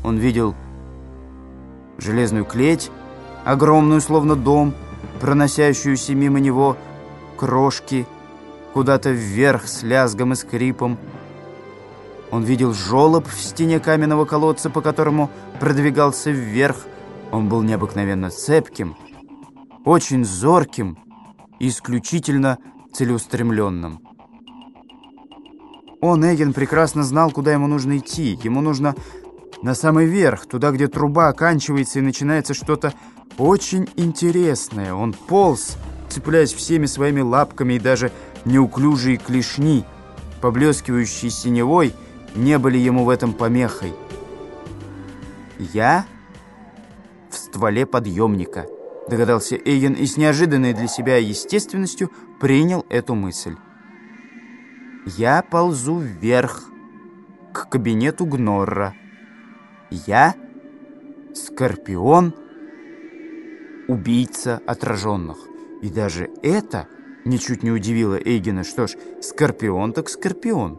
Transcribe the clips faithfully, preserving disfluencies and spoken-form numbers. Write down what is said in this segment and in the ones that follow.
Он видел железную клеть, огромную, словно дом, проносящуюся мимо него крошки куда-то вверх с лязгом и скрипом. Он видел желоб в стене каменного колодца, по которому продвигался вверх. Он был необыкновенно цепким, очень зорким и исключительно целеустремленным. Он, Эгин, прекрасно знал, куда ему нужно идти. Ему нужно на самый верх, туда, где труба оканчивается и начинается что-то очень интересное. Он полз, цепляясь всеми своими лапками, и даже неуклюжие клешни, поблескивающие синевой, не были ему в этом помехой. «Я в стволе подъемника», — догадался Эгин и с неожиданной для себя естественностью принял эту мысль. «Я ползу вверх, к кабинету Гнорра. Я — Скорпион, убийца отраженных». И даже это ничуть не удивило Эгина. Что ж, Скорпион так Скорпион.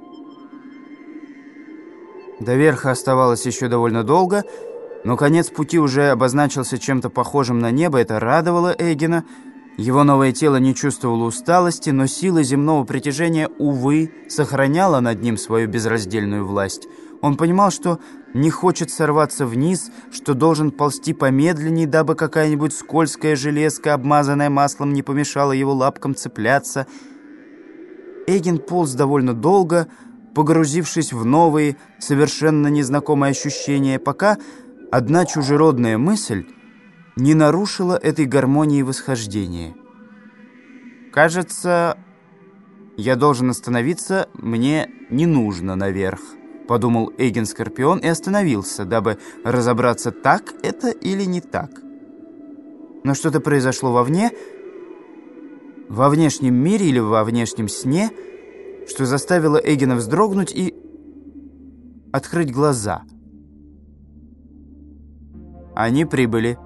До верха оставалось еще довольно долго, но конец пути уже обозначился чем-то похожим на небо. Это радовало Эгина. Его новое тело не чувствовало усталости, но сила земного притяжения, увы, сохраняла над ним свою безраздельную власть. Он понимал, что не хочет сорваться вниз, что должен ползти помедленнее, дабы какая-нибудь скользкая железка, обмазанная маслом, не помешала его лапкам цепляться. Эгин полз довольно долго, погрузившись в новые, совершенно незнакомые ощущения, пока одна чужеродная мысль не нарушила этой гармонии восхождения. «Кажется, я должен остановиться, мне не нужно наверх», — подумал Эгин Скорпион и остановился, дабы разобраться, так это или не так. Но что-то произошло вовне, во внешнем мире или во внешнем сне, что заставило Эгина вздрогнуть и открыть глаза. Они прибыли.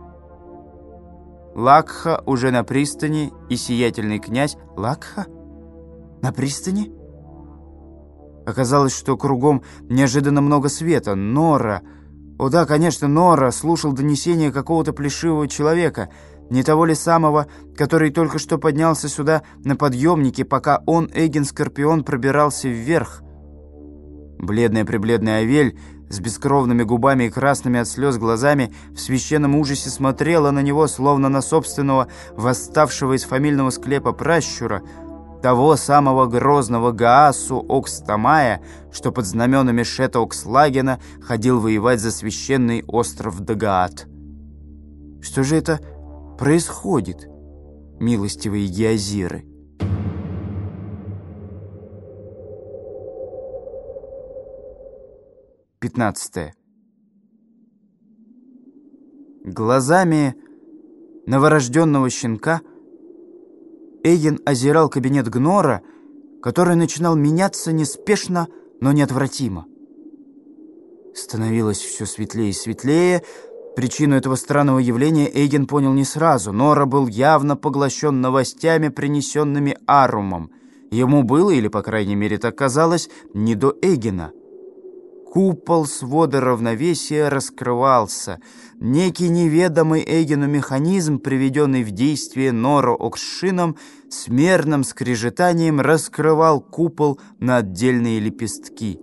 Лакха уже на пристани, и сиятельный князь... Лакха? На пристани? Оказалось, что кругом неожиданно много света. Нора... О да, конечно, Нора слушал донесение какого-то плешивого человека, не того ли самого, который только что поднялся сюда на подъемнике, пока он, Эгин Скорпион, пробирался вверх. Бледная-пребледная Авель с бескровными губами и красными от слез глазами в священном ужасе смотрела на него, словно на собственного восставшего из фамильного склепа пращура, того самого грозного Гаасу Окстамая, что под знаменами Шета Окслагена ходил воевать за священный остров Дагаат. Что же это происходит, милостивые геозиры? пятнадцатое. Глазами новорожденного щенка Эгин озирал кабинет Гнора, который начинал меняться неспешно, но неотвратимо. Становилось все светлее и светлее. Причину этого странного явления Эгин понял не сразу. Нора был явно поглощен новостями, принесенными Арумом. Ему было, или, по крайней мере, так казалось, не до Эгина. Купол свода равновесия раскрывался. Некий неведомый Эгину механизм, приведенный в действие Норо Оксшином, с мерным скрежетанием раскрывал купол на отдельные лепестки.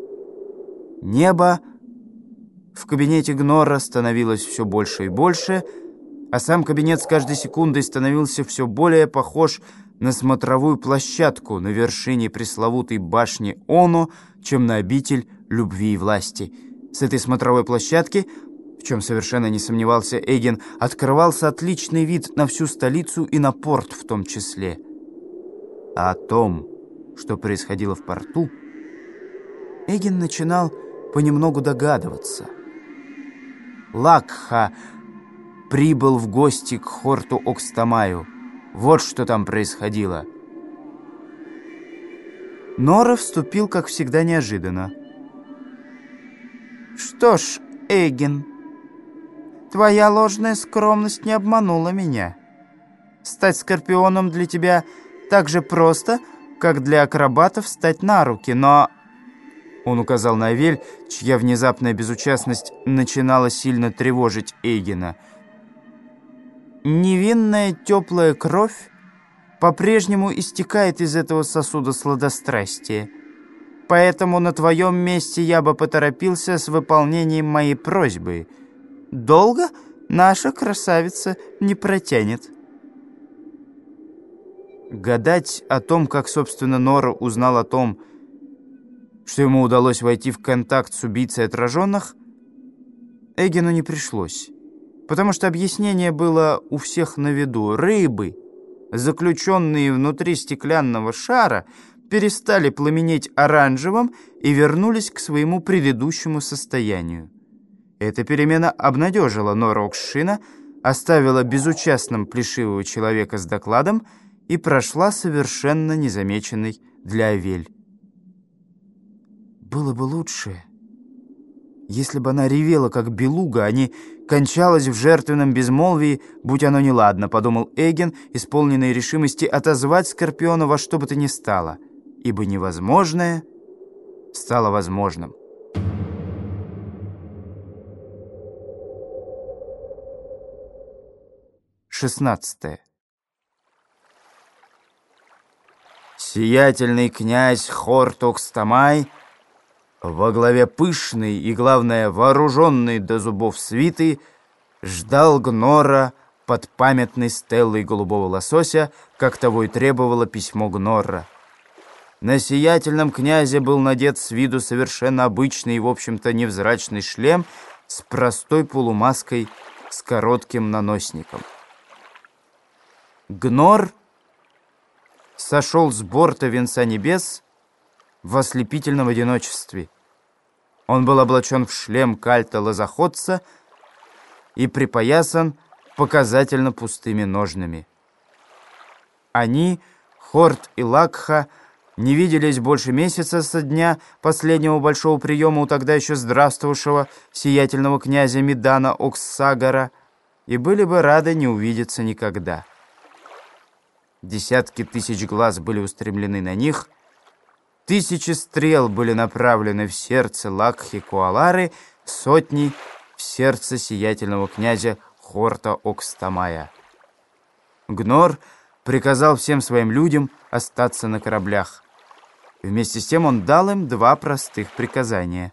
Небо в кабинете Гнора становилось все больше и больше, а сам кабинет с каждой секундой становился все более похож на смотровую площадку на вершине пресловутой башни Оно, чем на обитель любви и власти. С этой смотровой площадки, в чем совершенно не сомневался Эгин, открывался отличный вид на всю столицу и на порт в том числе. А о том, что происходило в порту, Эгин начинал понемногу догадываться. Лакха прибыл в гости к Хорту Окстамаю. Вот что там происходило. Нора вступил, как всегда, неожиданно. «Что ж, Эгин, твоя ложная скромность не обманула меня. Стать Скорпионом для тебя так же просто, как для акробатов стать на руки, но Он указал на Авель, чья внезапная безучастность начинала сильно тревожить Эйгена. «Невинная теплая кровь по-прежнему истекает из этого сосуда сладострастия. Поэтому на твоем месте я бы поторопился с выполнением моей просьбы. Долго наша красавица не протянет». Гадать о том, как, собственно, Нора узнал о том, что ему удалось войти в контакт с убийцей отраженных, Эйгену не пришлось, потому что объяснение было у всех на виду. Рыбы, заключенные внутри стеклянного шара, перестали пламенеть оранжевым и вернулись к своему предыдущему состоянию. Эта перемена обнадежила Нора Окшина, оставила безучастным плешивого человека с докладом и прошла совершенно незамеченной для Авель. Было бы лучше, если бы она ревела, как белуга, а не кончалась в жертвенном безмолвии, будь оно неладно, подумал Эйген, исполненный решимости отозвать Скорпиона во что бы то ни стало, ибо невозможное стало возможным. шестнадцатое. Сиятельный князь Хорт-Окстамай во главе пышной и, главное, вооруженной до зубов свиты ждал Гнора под памятной стеллой голубого лосося, как того и требовало письмо Гнорра. На сиятельном князе был надет с виду совершенно обычный и, в общем-то, невзрачный шлем с простой полумаской с коротким наносником. Гнор сошел с борта Венца Небес в ослепительном одиночестве. Он был облачен в шлем кальта-лозоходца и припоясан показательно пустыми ножнами. Они, Хорт и Лакха, не виделись больше месяца со дня последнего большого приема у тогда еще здравствовавшего сиятельного князя Медана Оксагара и были бы рады не увидеться никогда. Десятки тысяч глаз были устремлены на них, тысячи стрел были направлены в сердце Лакхи Куалары, сотни в сердце сиятельного князя Хорта Окстамая. Гнор приказал всем своим людям остаться на кораблях. Вместе с тем он дал им два простых приказания.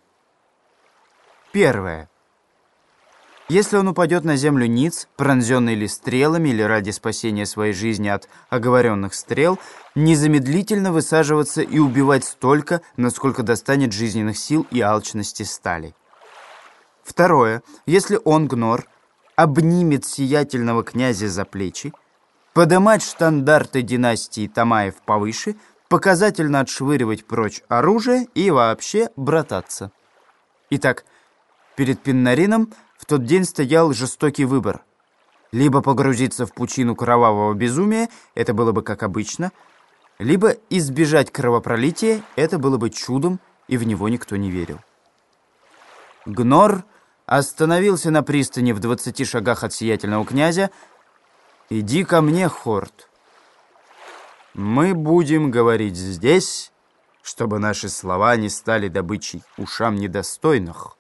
Первое. Если он упадет на землю ниц, пронзенный ли стрелами или ради спасения своей жизни от оговоренных стрел, незамедлительно высаживаться и убивать столько, насколько достанет жизненных сил и алчности стали. Второе. Если он, Гнор, обнимет сиятельного князя за плечи, подымать штандарты династии Тамаев повыше, показательно отшвыривать прочь оружие и вообще брататься. Итак, перед Пиннарином в тот день стоял жестокий выбор. Либо погрузиться в пучину кровавого безумия, это было бы как обычно, либо избежать кровопролития, это было бы чудом, и в него никто не верил. Гнор остановился на пристани в двадцати шагах от сиятельного князя. «Иди ко мне, Хорт. Мы будем говорить здесь, чтобы наши слова не стали добычей ушам недостойных».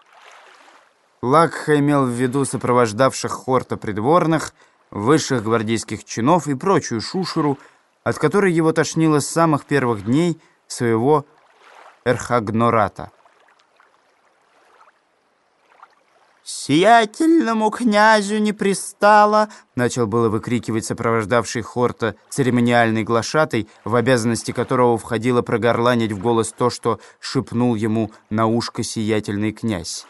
Лакха имел в виду сопровождавших Хорта придворных, высших гвардейских чинов и прочую шушеру, от которой его тошнило с самых первых дней своего эрхагнората. «Сиятельному князю не пристало», — начал было выкрикивать сопровождавший Хорта церемониальный глашатай, в обязанности которого входило прогорланить в голос то, что шепнул ему на ушко сиятельный князь.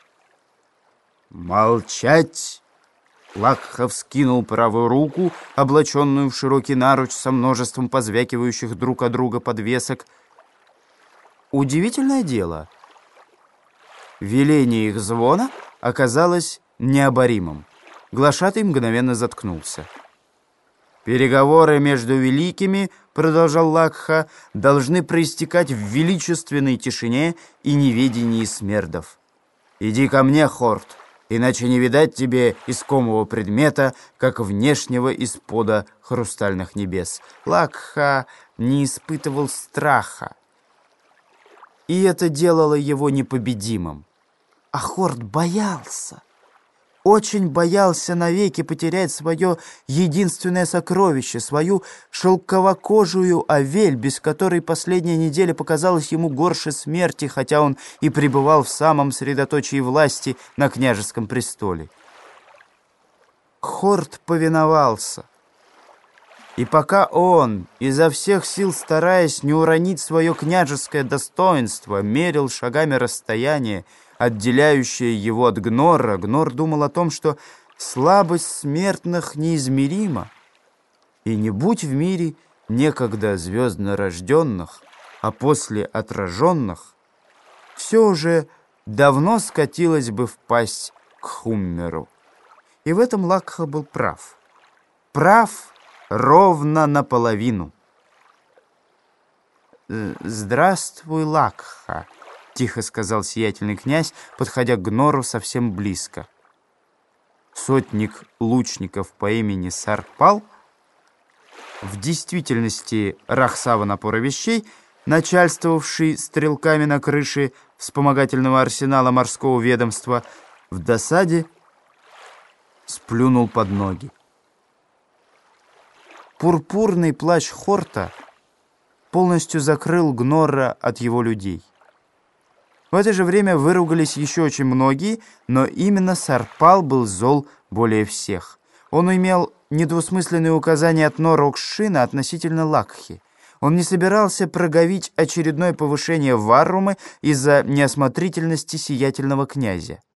«Молчать!» Лакха вскинул правую руку, облаченную в широкий наруч со множеством позвякивающих друг от друга подвесок. Удивительное дело. Веление их звона оказалось необоримым. Глашатай мгновенно заткнулся. «Переговоры между великими, — продолжал Лакха, — должны проистекать в величественной тишине и неведении смердов. Иди ко мне, Хорт, иначе не видать тебе искомого предмета, как внешнего из-пода хрустальных небес». Лакха не испытывал страха. и это делало его непобедимым. А Хорт боялся, очень боялся навеки потерять свое единственное сокровище, свою шелковокожую Авель, без которой последняя неделя показалась ему горше смерти, хотя он и пребывал в самом средоточии власти на княжеском престоле. Хорт повиновался. И пока он, изо всех сил стараясь не уронить свое княжеское достоинство, мерил шагами расстояние, отделяющее его от Гнора, Гнор думал о том, что слабость смертных неизмерима, и не будь в мире некогда звездно рожденных, а после отраженных, все уже давно скатилось бы в пасть к Хуммеру. И в этом Лакха был прав. Прав ровно наполовину. «Здравствуй, Лакха», — тихо сказал сиятельный князь, подходя к Гнору совсем близко. Сотник лучников по имени Сарпал, в действительности Рахсава напора вещей, начальствовавший стрелками на крыше вспомогательного арсенала морского ведомства, в досаде сплюнул под ноги. Пурпурный плащ Хорта полностью закрыл Гнора от его людей. В это же время выругались еще очень многие, но именно Сарпал был зол более всех. Он имел недвусмысленные указания от Норокшина относительно Лакхи. Он не собирался проговить очередное повышение Варрумы из-за неосмотрительности сиятельного князя.